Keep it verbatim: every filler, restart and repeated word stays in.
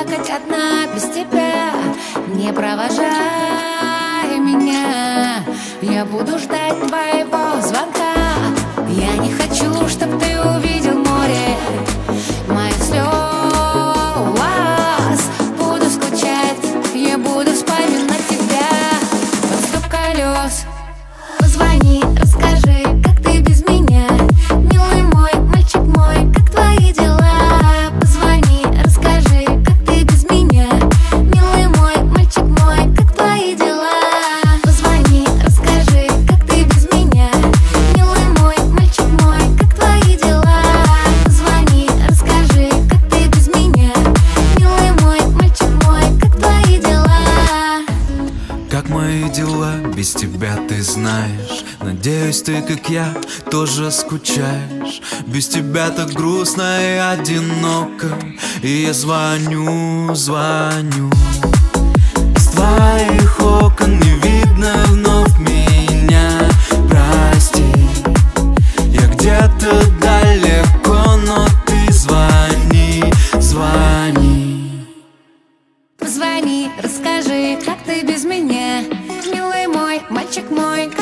плакать одна без тебя. Не провожай меня, я буду ждать твоего звонка. Я не хочу, чтоб ты увидел море моих слез. Буду скучать, я буду вспоминать тебя под стук колес. Позвони, расскажи, как ты без меня, милый мой, мальчик мой, как твои дела. Позвони, расскажи, как ты без меня, милый мой, мальчик мой, как твои дела. Позвони, расскажи, как ты без меня, милый мой, мальчик мой, как твои дела. Позвони, расскажи, как ты без меня, милый мой, мальчик мой, как твои дела. Как мои дела без тебя, ты знаешь. Надеюсь, ты, как я, тоже скучаешь. Без тебя так грустно и одиноко. И я звоню, звоню. С твоих окон не видно вновь меня. Прости, я где-то далеко, но ты звони, звони. Позвони, расскажи, как ты без меня, милый мой, мальчик мой,